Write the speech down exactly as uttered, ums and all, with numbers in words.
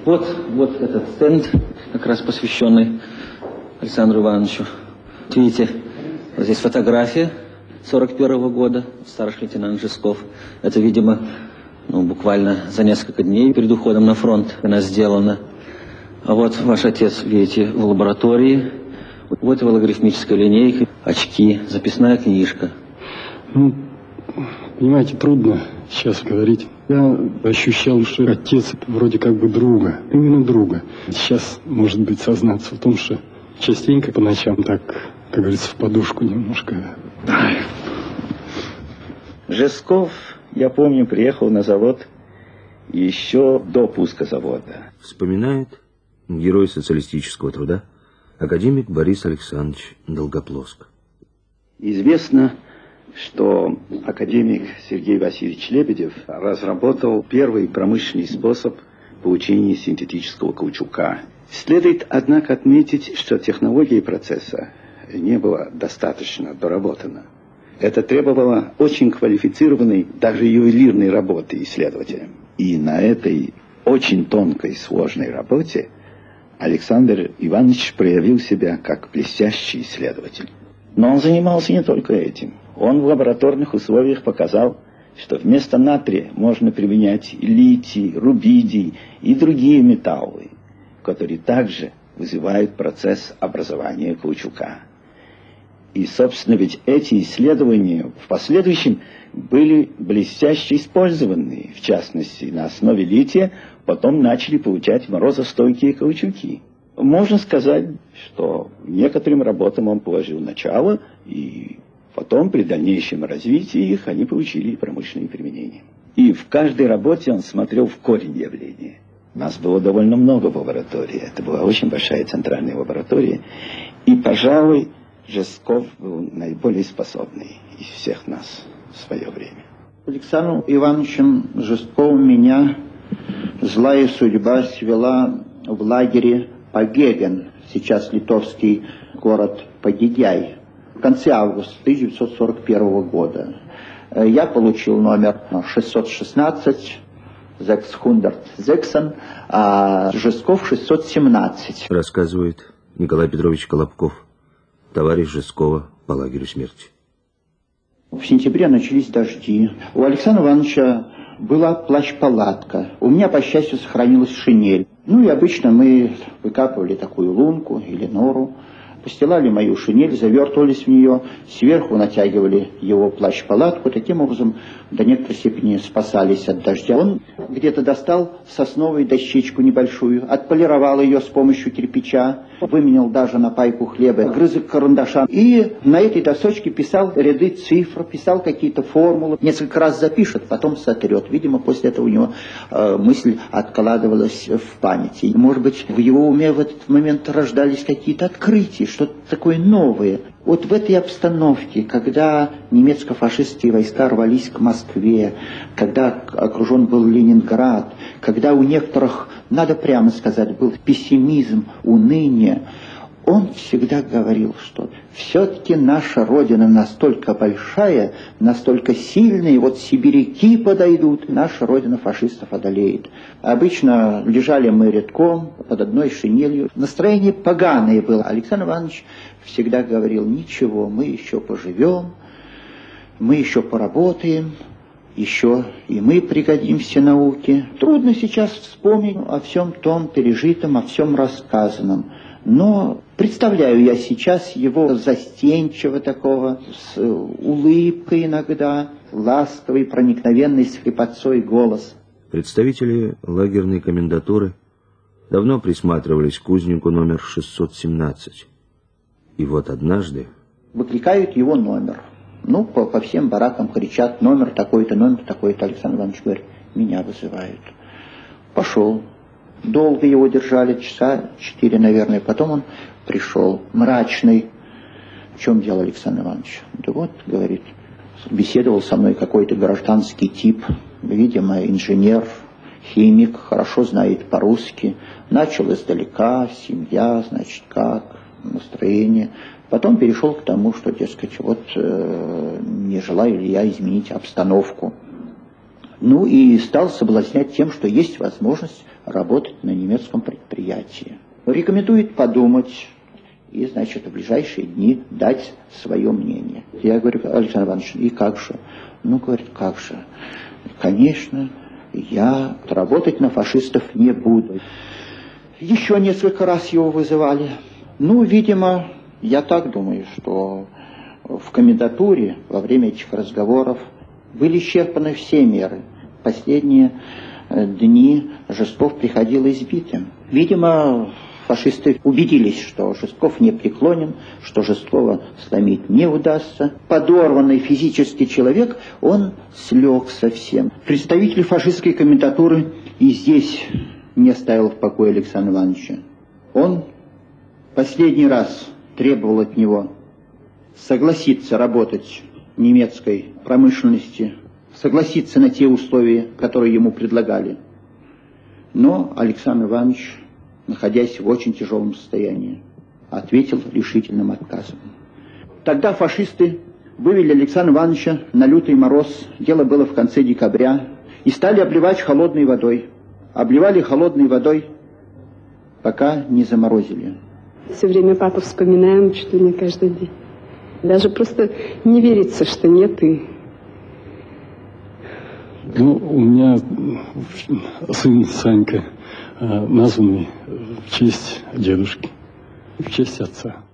Вот, вот этот стенд, как раз посвященный Александру Ивановичу. Видите, вот здесь фотография сорок первого года, старший лейтенант Жесков. Это, видимо, ну, буквально за несколько дней перед уходом на фронт она сделана. А вот ваш отец, видите, в лаборатории. Вот его логарифмическая линейка, очки, записная книжка. Ну, понимаете, трудно сейчас говорить. Я ощущал, что отец вроде как бы друга, именно друга. Сейчас, может быть, сознаться в том, что частенько по ночам так, как говорится, в подушку немножко. Жесков, я помню, приехал на завод еще до пуска завода. Вспоминает герой социалистического труда академик Борис Александрович Долгоплоск. Известно, что академик Сергей Васильевич Лебедев разработал первый промышленный способ получения синтетического каучука. Следует, однако, отметить, что технология процесса не была достаточно доработана. Это требовало очень квалифицированной, даже ювелирной работы исследователя. И на этой очень тонкой, сложной работе Александр Иванович проявил себя как блестящий исследователь. Но он занимался не только этим. Он в лабораторных условиях показал, что вместо натрия можно применять литий, рубидий и другие металлы, которые также вызывают процесс образования каучука. И, собственно, ведь эти исследования в последующем были блестяще использованы. В частности, на основе лития потом начали получать морозостойкие каучуки. Можно сказать, что некоторым работам он положил начало, и потом при дальнейшем развитии их они получили промышленные применения. И в каждой работе он смотрел в корень явления. Нас было довольно много в лаборатории. Это была очень большая центральная лаборатория. И, пожалуй, Жесков был наиболее способный из всех нас в свое время. Александром Ивановичем Жестковым меня злая судьба свела в лагере Пагеген, сейчас литовский город Пагидяй, в конце августа тысяча девятьсот сорок первого года. Я получил номер шестьсот шестнадцать, шестьсот шестнадцать, а Жесков шестьсот семнадцать. Рассказывает Николай Петрович Колобков, товарищ Жескова по лагерю смерти. В сентябре начались дожди. У Александра Ивановича была плащ-палатка. У меня, по счастью, сохранилась шинель. Ну и обычно мы выкапывали такую лунку или нору, постилали мою шинель, завертывались в нее, сверху натягивали его плащ-палатку, таким образом до некоторой степени спасались от дождя. Он где-то достал сосновую дощечку небольшую, отполировал ее с помощью кирпича, выменял даже на пайку хлеба огрызок карандаша. И на этой досочке писал ряды цифр, писал какие-то формулы. Несколько раз запишет, потом сотрет. Видимо, после этого у него э, мысль откладывалась в памяти. Может быть, в его уме в этот момент рождались какие-то открытия, что-то такое новое. Вот в этой обстановке, когда немецко-фашистские войска рвались к Москве, когда окружен был Ленинград, когда у некоторых, надо прямо сказать, был пессимизм, уныние, он всегда говорил, что все-таки наша Родина настолько большая, настолько сильная, и вот сибиряки подойдут, и наша Родина фашистов одолеет. Обычно лежали мы редком под одной шинелью. Настроение поганое было. Александр Иванович всегда говорил: ничего, мы еще поживем, мы еще поработаем, еще и мы пригодимся науке. Трудно сейчас вспомнить о всем том пережитом, о всем рассказанном. Но представляю я сейчас его застенчиво такого, с улыбкой иногда, ласковый, проникновенный, с хрипотцой голос. Представители лагерной комендатуры давно присматривались к узнику номер шестьсот семнадцать. И вот однажды... Выкликают его номер. Ну, по, по всем баракам кричат: номер такой-то, номер такой-то. Александр Иванович говорит: меня вызывают. Пошел. Долго его держали, часа четыре, наверное. Потом он пришел, мрачный. В чем дело, Александр Иванович? Да вот, говорит, беседовал со мной какой-то гражданский тип, видимо, инженер, химик, хорошо знает по-русски. Начал издалека: семья, значит, как, настроение. Потом перешел к тому, что, дескать, вот э, не желаю ли я изменить обстановку. Ну и стал соблазнять тем, что есть возможность работать на немецком предприятии. Рекомендует подумать и, значит, в ближайшие дни дать свое мнение. Я говорю: Александр Иванович, и как же? Ну, говорит, как же? Конечно, я работать на фашистов не буду. Еще несколько раз его вызывали. Ну, видимо, я так думаю, что в комендатуре во время этих разговоров были исчерпаны все меры. Последние дни Жестков приходил избитым. Видимо, фашисты убедились, что Жестков не преклонен, что Жесткова сломить не удастся. Подорванный физически человек, он слег совсем. Представитель фашистской комендатуры и здесь не оставил в покое Александра Ивановича. Он последний раз требовал от него согласиться работать в немецкой промышленности, согласиться на те условия, которые ему предлагали. Но Александр Иванович, находясь в очень тяжелом состоянии, ответил решительным отказом. Тогда фашисты вывели Александра Ивановича на лютый мороз, дело было в конце декабря, и стали обливать холодной водой. Обливали холодной водой, пока не заморозили. Все время папу вспоминаем чуть ли не каждый день. Даже просто не верится, что нет и... Ну, у меня сын Санька, названный в честь дедушки, в честь отца.